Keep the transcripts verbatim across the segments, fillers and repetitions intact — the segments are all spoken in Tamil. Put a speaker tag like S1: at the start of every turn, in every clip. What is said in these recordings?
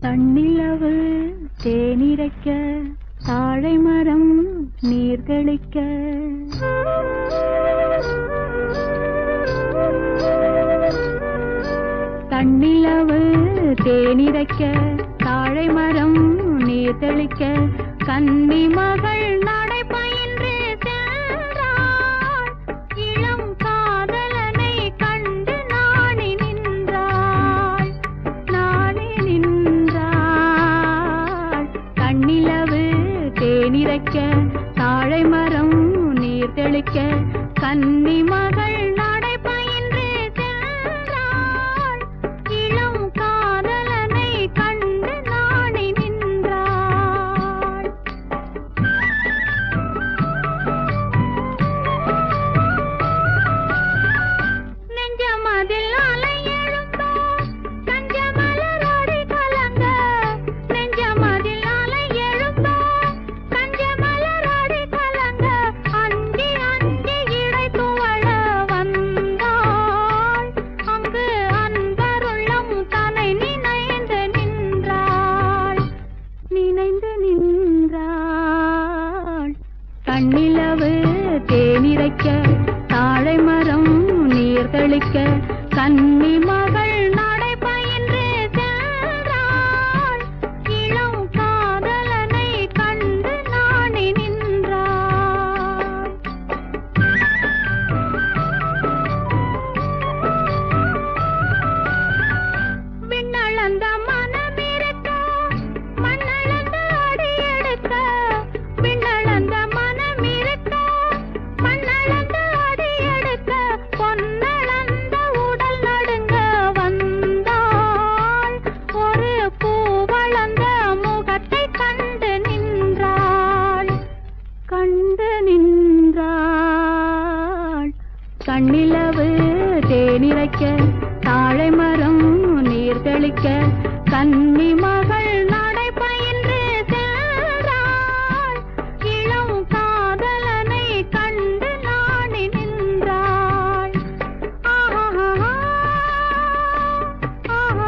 S1: தன்னிலவு தேனிரைக்க தாழை மரம் நீர் தெளிக்க தன்னிலவு தேனிரைக்க தாழை மரம் நீர் தெளிக்க கன்னி மகள் நடை பயின்று சென்றாள். இளம் காதலனை கண்டு நாணி நின்றாள் நாணி நின்றாள். கண்ணிலவு தேனிரைக்க தாழை மரம் நீர் தெளிக்க கன்னி மகள் நடை பயின்று சென்றாள். இளம் காதலனை கண்டு நாணி நின்றாள். நெஞ்சமதில் அலை எழும்ப கஞ்சமலரோடு கலங்க நெஞ்சமதில் அலை எழும்ப கஞ்சமலரோடு கலங்க அஞ்சி அஞ்சி இடை துவள வந்தாள். அங்கு அன்பருள்ளம் தன்னை நினைந்து நின்றாள் நினைந்து நின்றாள். கண்ணிலவு தேனிரைக்க தாழை மரம் நீர் தெளிக்க கன்னி மகள் நடை பயின்று சென்றாள். இளம் காதலனை கண்டு நாணி நின்றாள். விண்ணளந்த மனமிருக்க மண்ணளந்த அடியெடுக்க விண்ணளந்த மனமிருக்க மண்ணளந்த அடியெடுக்க பொன்னளந்த உடல் நடுங்க வந்தாள். ஒரு பூவளந்த முகத்தை கண்டு நின்றாள் கண்டு நின்றாள். கண்ணிலவு தேனிரைக்க தாழை மரம் நீர் தெளிக்க கன்னி மகள் நடை பயின்று சென்றாள். இளம் காதலனை கண்டு நாணி நின்றாள். ஆஹா ஆஹா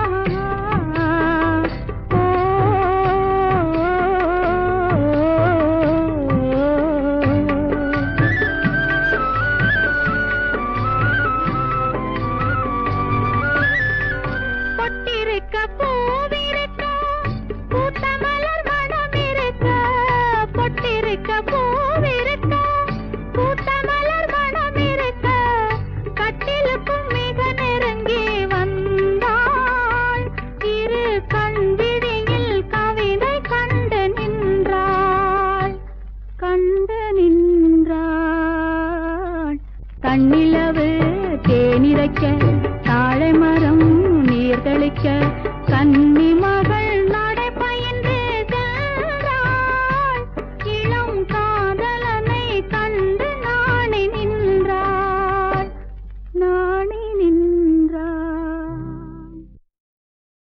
S1: பொட்டிருக்க பூவிருக்க பூத்த மலர் மணமிருக்க பொட்டிருக்க பூவிருக்க பூத்த மலர் மணமிருக்க கட்டிலுக்கும் மிக நெருங்கி வந்தாள். இரு கண்விழியில் கவிதை கண்டு நின்றாள் கண்டு நின்றாள். கண்ணிலவு தேனிரைக்க